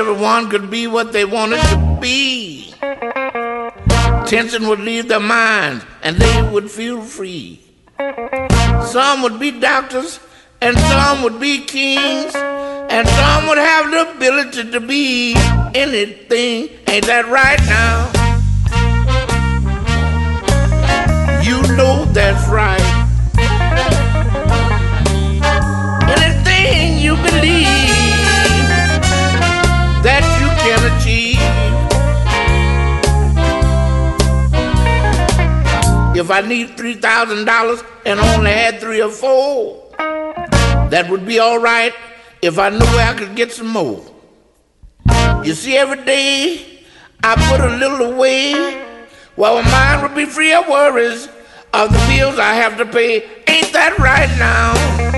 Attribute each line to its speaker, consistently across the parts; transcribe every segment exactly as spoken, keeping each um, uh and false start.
Speaker 1: everyone could be what they wanted to be. Tension would leave their minds and they would feel free. Some would be doctors and some would be kings, and some would have the ability to be anything. Ain't that right now? You know that's right. Anything you believe that you can achieve. If I need three thousand dollars and only had three or four, that would be all right if I knew where I could get some more. You see, every day I put a little away, while my mind would be free of worries of the bills I have to pay. Ain't that right now?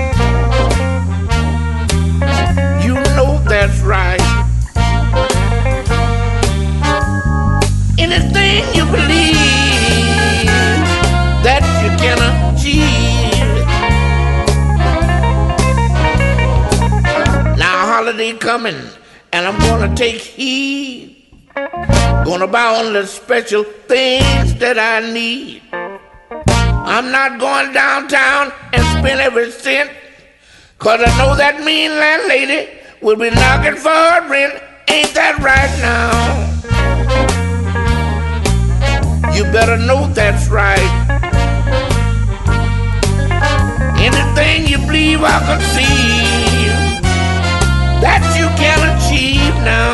Speaker 1: You know that's right. Anything you believe that you can achieve. Now holiday coming, and I'm gonna take heed. Gonna buy only special things that I need. I'm not going downtown and spend every cent, 'cause I know that mean landlady will be knocking for her rent. Ain't that right now? You better know that's right. Anything you believe I could see that you can achieve now.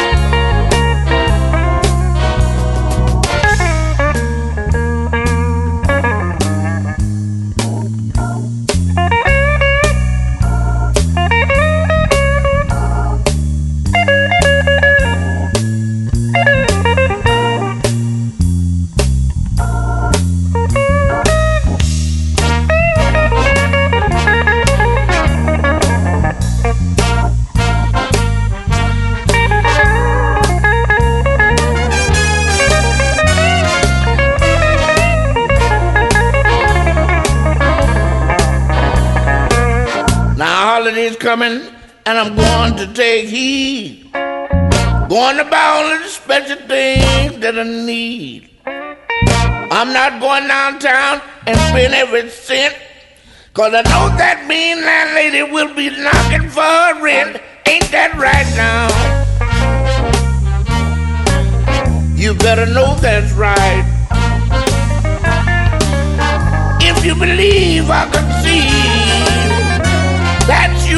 Speaker 1: Holidays coming, and I'm going to take heed. Going to buy only the special things that I need. I'm not going downtown and spend every cent, 'cause I know that mean landlady will be knocking for her rent. Ain't that right now? You better know that's right. If you believe I can see that